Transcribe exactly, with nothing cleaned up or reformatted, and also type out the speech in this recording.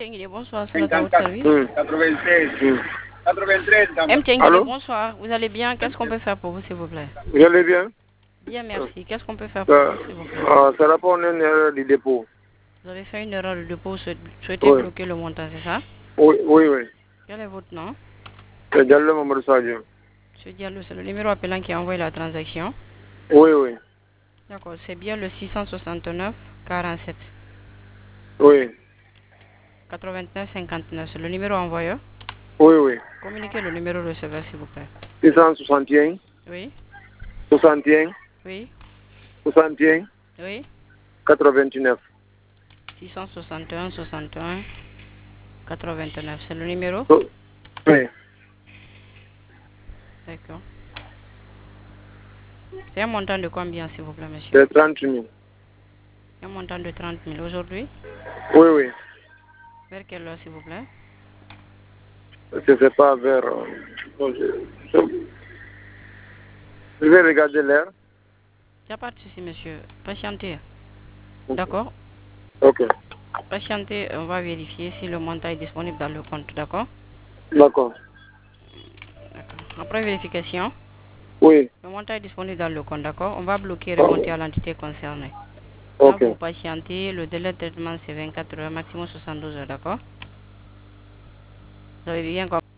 Bonsoir, c'est notre service. quatre-vingt-seize, quatre-vingt-treize. M. Tchengele, Allô? bonsoir. Vous allez bien? Qu'est-ce qu'on peut faire pour vous, s'il vous plaît? Vous allez bien? Bien, merci. Qu'est-ce qu'on peut faire pour Ça, vous, s'il vous plaît? ah, ça répond à une erreur du dépôt. Vous avez fait une erreur de dépôt, vous souhaitez Oui. bloquer le montant, c'est ça? Oui, oui, oui. Quel est votre nom? C'est Diallo Mamadou Sadio. Monsieur Diallo, c'est le numéro appelant qui a envoyé la transaction. Oui, oui. D'accord, c'est bien le six cent soixante-neuf quarante-sept Oui. quatre-vingt-neuf cinquante-neuf. C'est le numéro envoyé. Oui, oui. Communiquez le numéro receveur, s'il vous plaît. six cent soixante et un, Oui, soixante et un, oui, soixante et un, oui. quatre-vingt-neuf. six cent soixante et un soixante et un quatre-vingt-neuf. C'est le numéro? Oh, oui. D'accord. C'est un montant de combien, s'il vous plaît, monsieur? C'est trente mille. Un montant de trente mille. Aujourd'hui? Oui, oui. Vers quelle heure, s'il vous plaît? Je ne sais pas vers... euh, bon, je, je- je vais regarder l'heure. Il n'y a pas de souci, monsieur. Patientez. D'accord? Ok. Patientez, on va vérifier si le montant est disponible dans le compte, d'accord? D'accord. Après vérification, Oui. le montant est disponible dans le compte, d'accord? On va bloquer et Oh, remonter à l'entité concernée. Quand ok. vous patientez, le délai de traitement c'est vingt-quatre heures, maximum soixante-douze heures, d'accord? Vous avez bien compris?